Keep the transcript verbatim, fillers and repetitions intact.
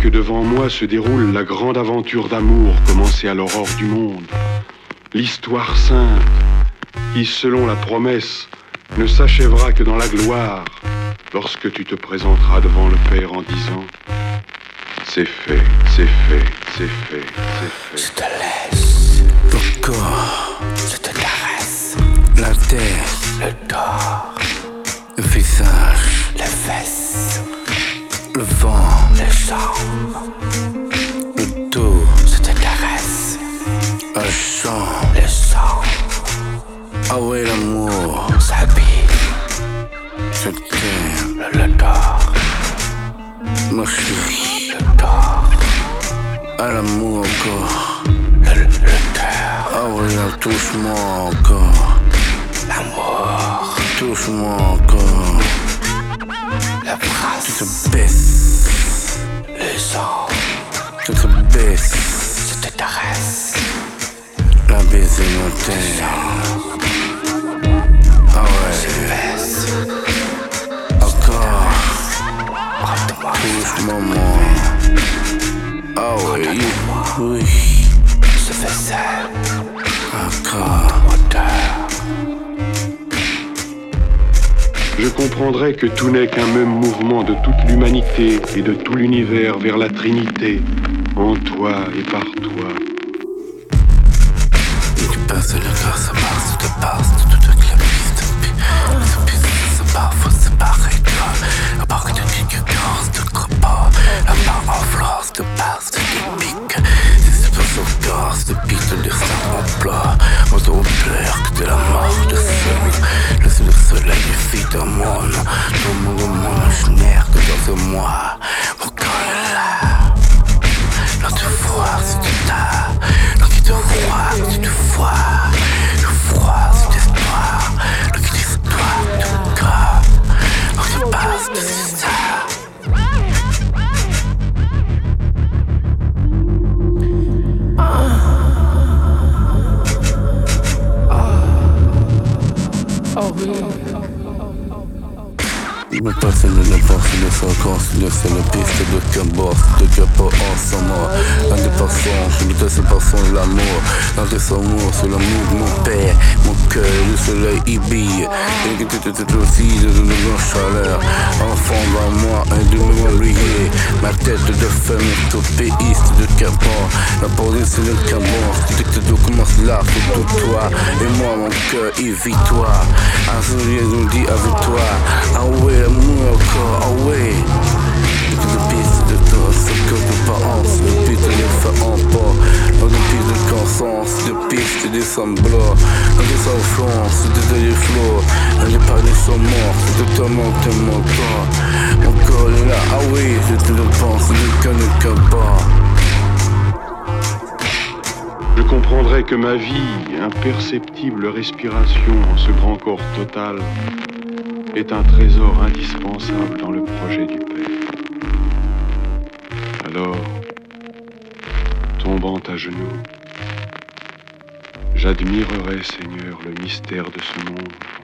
que devant moi se déroule la grande aventure d'amour commencée à l'aurore du monde. L'histoire sainte, qui, selon la promesse, ne s'achèvera que dans la gloire, lorsque tu te présenteras devant le Père en disant « C'est fait, c'est fait, c'est fait, c'est fait. » Je te laisse le corps, je te caresse la tête, le dos, le visage, les fesses, le vent, les jambes, le dos, je te caresse, le champ, les sang. Ah ouais, l'amour s'habille, je t'aime, le dort, ma chérie, le dort, à l'amour encore, le, le cœur. Ah ouais, là, touche-moi encore, l'amour, touche-moi encore, la brasse, tu te baisses, les sang, tu te baisses, je te caresse, la baiser mon terre. Ah ouais, encore, touche maman. Ah ouais, oui, je fais ça. Encore, Je comprendrai que tout n'est qu'un même mouvement de toute l'humanité et de tout l'univers vers la Trinité, en toi et par toi. Tu passes le corps, ça passe, tu te passes de toute la piste. Ce piste, c'est parfois séparé, la barque de quelques corps de cropas, la barre en flore, de passe, de pique. Si c'est pas sur corps, de pique, de destin en plat. Moi, je dois plaire que de la mort de seul. Laisse le soleil des filles dans mon nom. Tout le monde au monde, je n'air que dans moi. Mon corps est là. Là, tu vois, si tu t'as. Là, qui te voit, si tu vois. Le froid, c'est l'espoir. Là, qui t'histoire, tout corps. Là, tu passes de ça. Oh oui. Me passe de la force de fréquence, de c'est la piste de cabos, de capot ensemble. Un des passants, je me tasse passant l'amour. Un des amours, c'est l'amour de mon père, mon cœur, le soleil y brille. Et que tu te traites aussi de la chaleur. Enfant dans moi, un de me briller. Ma tête de femme, utopéiste de cabot. La police, c'est le cabot. Tu te tout commence là, c'est tout toi. Et moi, mon cœur, y vit toi. Un sourire nous dit avec toi. Ah ouais, amour encore, ah ouais. Et que le piste de toi, c'est que de parents, le piste de fait en bas. Dans le piste de conscience, de piste des semblables. Dans les enfants, c'est de les flots. Dans les parler sont morts, c'est de toi monter mon corps. Mon corps est là, ah oui, je te le pense, le cœur ne casse pas. Je comprendrai que ma vie, imperceptible respiration en ce grand corps total, est un trésor indispensable dans le projet du Père. Alors, tombant à genoux, j'admirerai, Seigneur, le mystère de ce monde